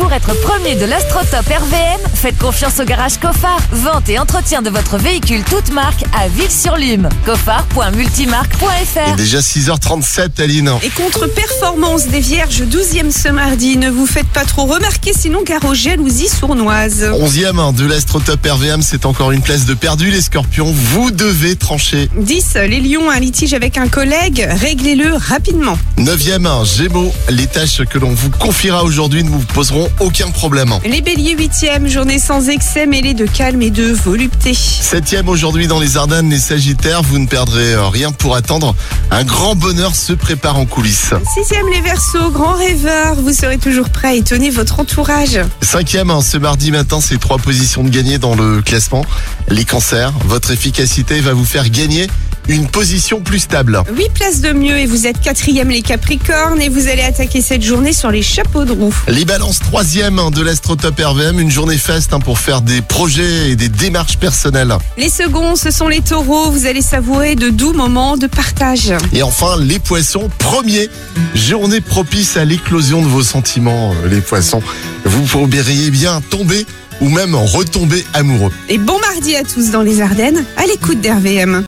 Pour être premier de l'Astrotop RVM, faites confiance au garage Cofard. Vente et entretien de votre véhicule toute marque à Ville-sur-Lume. Cofard.multimarque.fr. Et déjà 6h37, Aline. Et contre-performance des Vierges, 12e ce mardi. Ne vous faites pas trop remarquer, sinon gare aux jalousies sournoises. 11e de l'Astrotop RVM, c'est encore une place de perdu. Les Scorpions, vous devez trancher. 10, les Lions, un litige avec un collègue, réglez-le rapidement. 9e, Gémeaux, les tâches que l'on vous confiera aujourd'hui ne vous poseront aucun problème. Les Béliers, 8e, journée sans excès, mêlée de calme et de volupté. 7e aujourd'hui dans les Ardennes, les Sagittaires, vous ne perdrez rien pour attendre. Un grand bonheur se prépare en coulisses. 6e, les Verseaux, grands rêveurs, vous serez toujours prêts à étonner votre entourage. 5e, ce mardi matin, c'est 3 positions de gagner dans le classement. Les Cancers, votre efficacité va vous faire gagner une position plus stable. 8 places de mieux et vous êtes 4e, les Capricornes, et vous allez attaquer cette journée sur les chapeaux de roue. Les Balances, 3e de l'Astrotop RVM, une journée faste pour faire des projets et des démarches personnelles. Les seconds, ce sont les Taureaux, vous allez savourer de doux moments de partage. Et enfin, les Poissons, premier, journée propice à l'éclosion de vos sentiments, les Poissons. Vous pourriez bien tomber ou même retomber amoureux. Et bon mardi à tous dans les Ardennes, à l'écoute d'RVM.